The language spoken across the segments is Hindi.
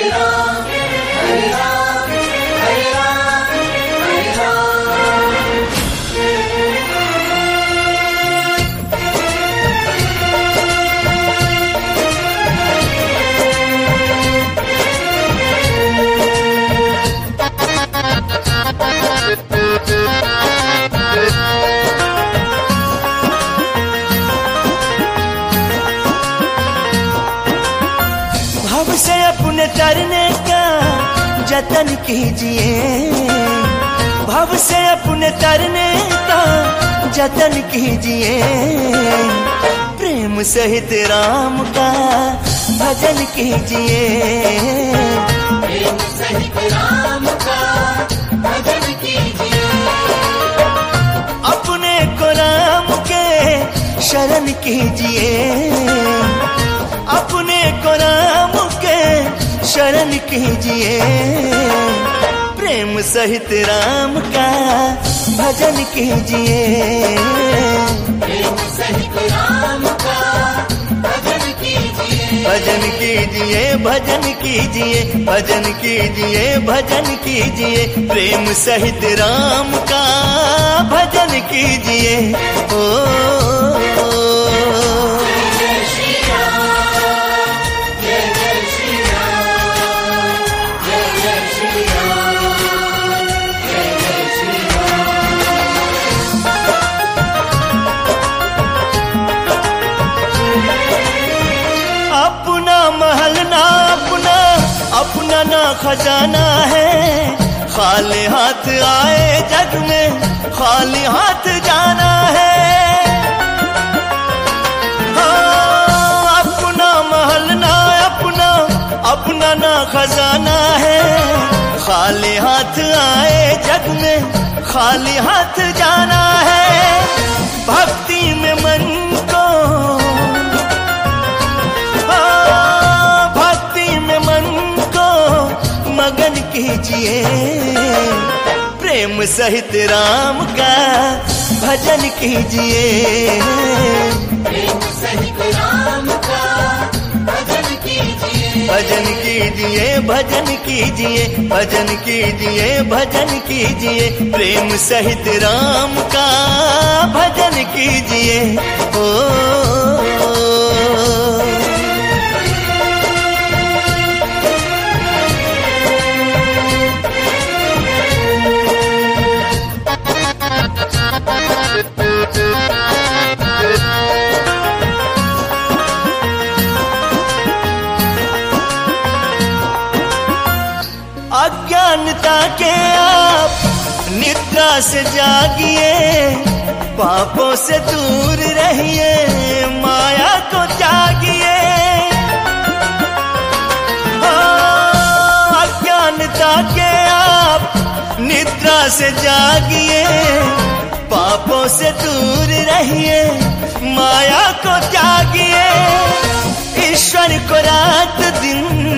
भव से अपने तरने का जतन कीजिए, भव से अपने तरने का जतन कीजिए। प्रेम सहित राम का भजन कीजिए, प्रेम सहित राम का भजन कीजिए। अपने को राम के शरण कीजिए, अपने को राम के शरण कीजिए। प्रेम सहित राम का भजन कीजिए, प्रेम सहित राम का भजन कीजिए। भजन कीजिए, भजन कीजिए, भजन कीजिए, भजन कीजिए। प्रेम सहित राम का भजन कीजिए। अपना महल ना अपना, अपना ना खजाना है। खाली हाथ आए जग में, खाली हाथ जाना है। हाँ, अपना महल ना अपना, अपना ना खजाना है। खाली हाथ आए जग में, खाली हाथ जाना है। भक्ति में मन को, भक्ति में मन को मगन कीजिए। प्रेम सहित राम का भजन कीजिए, प्रेम सहित राम का भजन कीजिए। भजन कीजिए, भजन कीजिए, भजन कीजिए, भजन कीजिए। प्रेम सहित राम का भजन कीजिए। अज्ञानता के आप निद्रा से जागिए, पापों से दूर रहिए, माया को त्यागिए। अज्ञानता के आप निद्रा से जागिए, पापों से दूर रहिए, माया को त्यागिए। ईश्वर को रात दिन,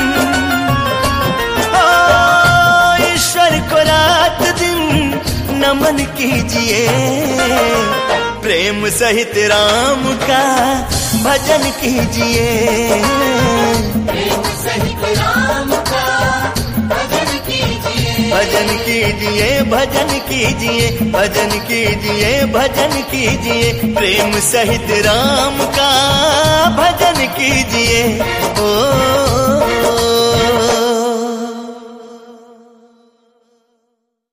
ईश्वर को रात दिन नमन कीजिए। प्रेम सहित राम का भजन कीजिए, प्रेम सहित राम का भजन कीजिए। भजन कीजिए, भजन कीजिए, भजन कीजिए, भजन कीजिए। प्रेम सहित राम का भजन कीजिए।